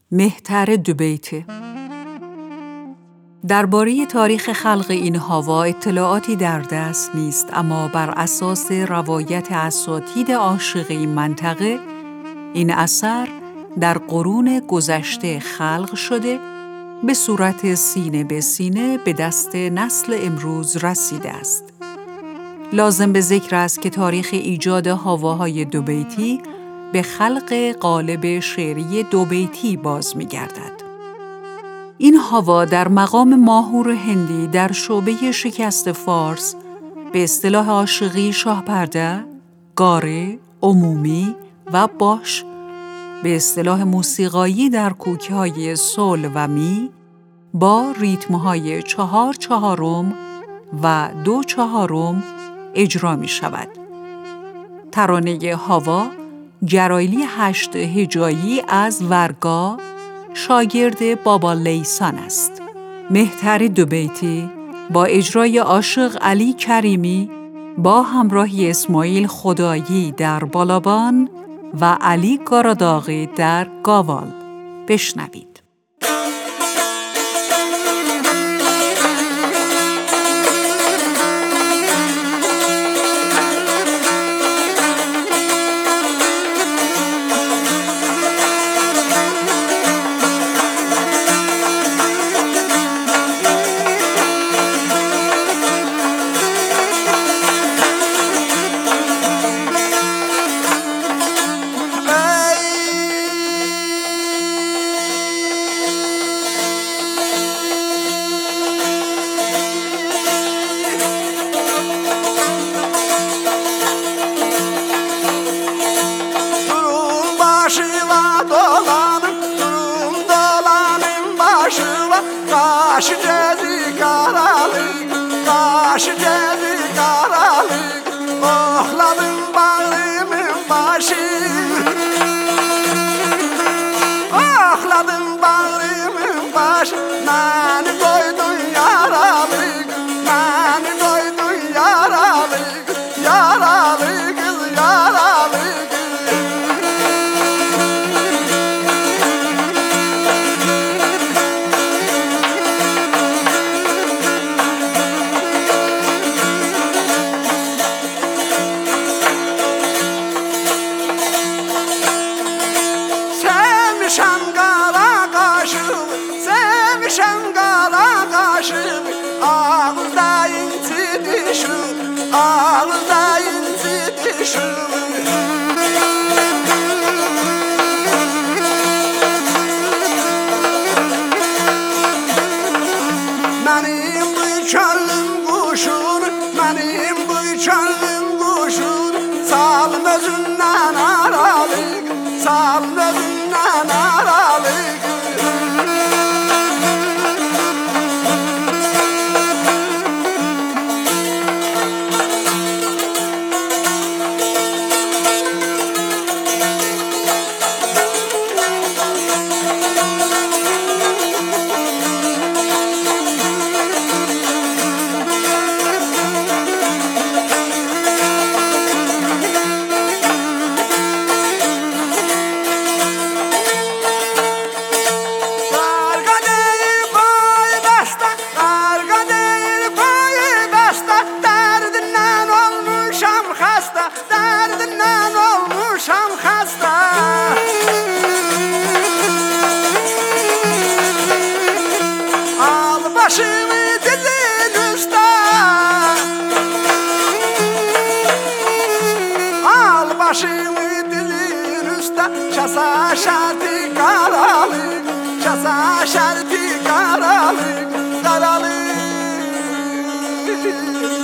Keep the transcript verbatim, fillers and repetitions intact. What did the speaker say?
مهتر دوبیتی. درباره تاریخ خلق این هاوا اطلاعاتی در دست نیست، اما بر اساس روایت اساطید عاشق این منطقه، این اثر در قرون گذشته خلق شده به صورت سینه به سینه به دست نسل امروز رسیده است. لازم به ذکر است که تاریخ ایجاد هاواهای دوبیتی به خلق قالب شعری دوبیتی باز می‌گردد. این هاوا در مقام ماهور هندی در شعبه شکست فارس به اصطلاح عاشقی شاهپرده، گاره، عمومی و باش، به اصطلاح موسیقایی در کوکهای سول و می، با ریتمهای چهار چهارم و دو چهارم اجرا می شود. ترانه هاوا جرایلی هشت هجایی از ورگا، شاگرد بابا لیسان است. مهتر دوبیتی با اجرای عاشق علی کریمی با همراهی اسماعیل خدایی در بالابان و علی گاراداغی در گاوال. بشنوید. Kaşı cezi karalık, kaşı cezi karalık, ohladım bağrımın başı, ohladım bağrımın başı, beni koydun yaralık, beni koydun yaralık, yaralı kız yaralı. Sevmişem kara kaşım, sevmişem kara kaşım, ağızda inci dişim, ağızda inci dişim. Benim bu çölüm kuşun, benim bu çölüm kuşun, salın özünden aralık, salın özünden aralık. Derdinden olmuşam hasta. Al başımı dizin üstü, al başımı dizin üstü, şasa şartı karalık, şasa şartı karalık, karalık.